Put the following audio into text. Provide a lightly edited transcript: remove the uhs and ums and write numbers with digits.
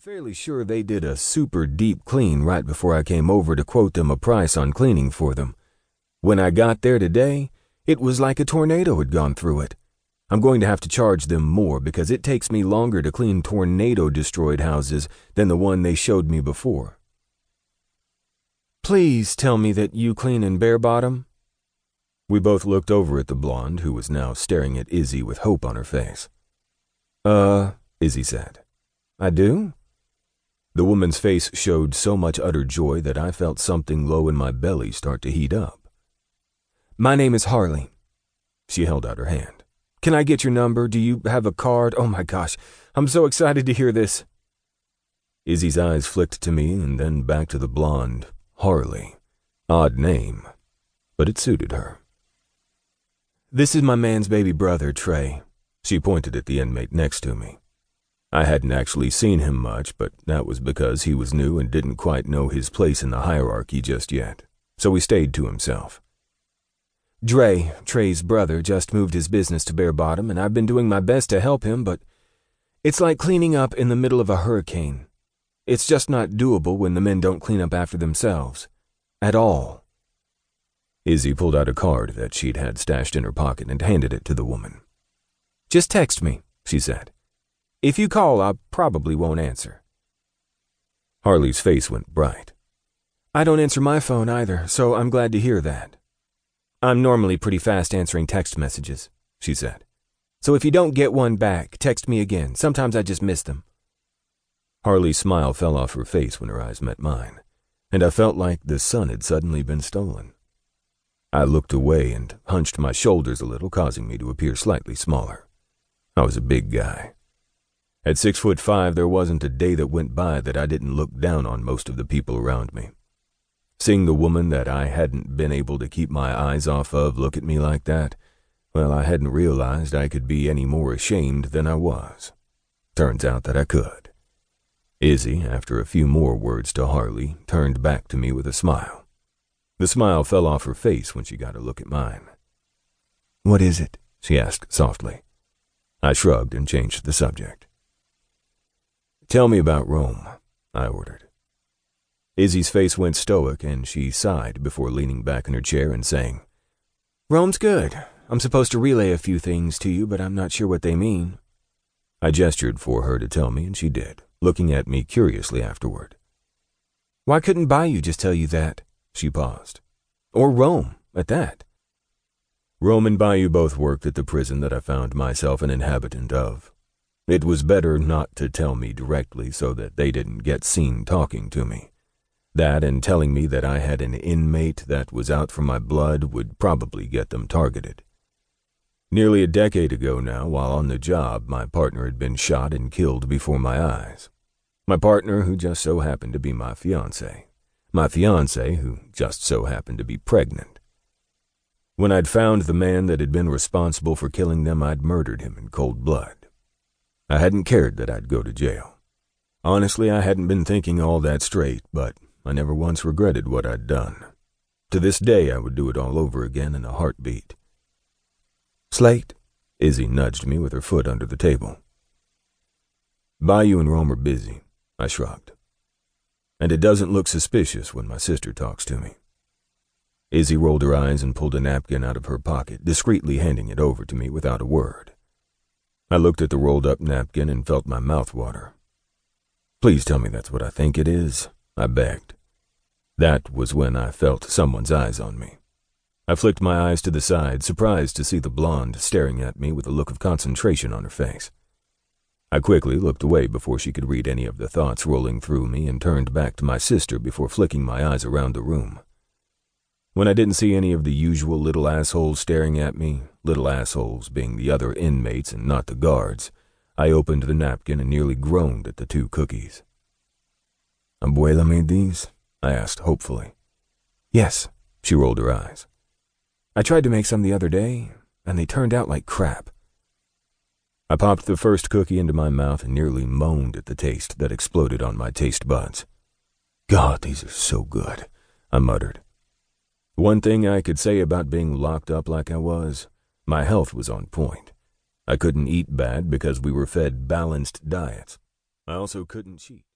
fairly sure they did a super deep clean right before I came over to quote them a price on cleaning for them. When I got there today, it was like a tornado had gone through it. I'm going to have to charge them more because it takes me longer to clean tornado-destroyed houses than the one they showed me before. Please tell me that you clean in Bear Bottom. We both looked over at the blonde, who was now staring at Izzy with hope on her face. Izzy said. I do? The woman's face showed so much utter joy that I felt something low in my belly start to heat up. My name is Harley. She held out her hand. Can I get your number? Do you have a card? Oh my gosh, I'm so excited to hear this. Izzy's eyes flicked to me and then back to the blonde. Harley. Odd name, but it suited her. This is my man's baby brother, Trey. She pointed at the inmate next to me. I hadn't actually seen him much, but that was because he was new and didn't quite know his place in the hierarchy just yet, so he stayed to himself. Dre, Trey's brother, just moved his business to Bear Bottom, and I've been doing my best to help him, but it's like cleaning up in the middle of a hurricane. It's just not doable when the men don't clean up after themselves. At all. Izzy pulled out a card that she'd had stashed in her pocket and handed it to the woman. Just text me, she said. If you call, I probably won't answer. Harley's face went bright. I don't answer my phone either, so I'm glad to hear that. I'm normally pretty fast answering text messages, she said. So if you don't get one back, text me again. Sometimes I just miss them. Harley's smile fell off her face when her eyes met mine, and I felt like the sun had suddenly been stolen. I looked away and hunched my shoulders a little, causing me to appear slightly smaller. I was a big guy. At 6'5", there wasn't a day that went by that I didn't look down on most of the people around me. Seeing the woman that I hadn't been able to keep my eyes off of look at me like that, well, I hadn't realized I could be any more ashamed than I was. Turns out that I could. Izzy, after a few more words to Harley, turned back to me with a smile. The smile fell off her face when she got a look at mine. What is it? She asked softly. I shrugged and changed the subject. Tell me about Rome, I ordered. Izzy's face went stoic and she sighed before leaning back in her chair and saying, Rome's good. I'm supposed to relay a few things to you, but I'm not sure what they mean. I gestured for her to tell me and she did, looking at me curiously afterward. Why couldn't Bayou just tell you that? She paused. Or Rome, at that. Rome and Bayou both worked at the prison that I found myself an inhabitant of. It was better not to tell me directly so that they didn't get seen talking to me. That and telling me that I had an inmate that was out for my blood would probably get them targeted. Nearly a decade ago now, while on the job, my partner had been shot and killed before my eyes. My partner who just so happened to be my fiancé. My fiancé who just so happened to be pregnant. When I'd found the man that had been responsible for killing them, I'd murdered him in cold blood. I hadn't cared that I'd go to jail. Honestly, I hadn't been thinking all that straight, but I never once regretted what I'd done. To this day, I would do it all over again in a heartbeat. Slate? Izzy nudged me with her foot under the table. Bayou and Rome are busy, I shrugged. And it doesn't look suspicious when my sister talks to me. Izzy rolled her eyes and pulled a napkin out of her pocket, discreetly handing it over to me without a word. I looked at the rolled-up napkin and felt my mouth water. Please tell me that's what I think it is, I begged. That was when I felt someone's eyes on me. I flicked my eyes to the side, surprised to see the blonde staring at me with a look of concentration on her face. I quickly looked away before she could read any of the thoughts rolling through me and turned back to my sister before flicking my eyes around the room. When I didn't see any of the usual little assholes staring at me, little assholes being the other inmates and not the guards, I opened the napkin and nearly groaned at the 2 cookies. Abuela made these? I asked hopefully. Yes, she rolled her eyes. I tried to make some the other day, and they turned out like crap. I popped the first cookie into my mouth and nearly moaned at the taste that exploded on my taste buds. God, these are so good, I muttered. One thing I could say about being locked up like I was, my health was on point. I couldn't eat bad because we were fed balanced diets. I also couldn't cheat.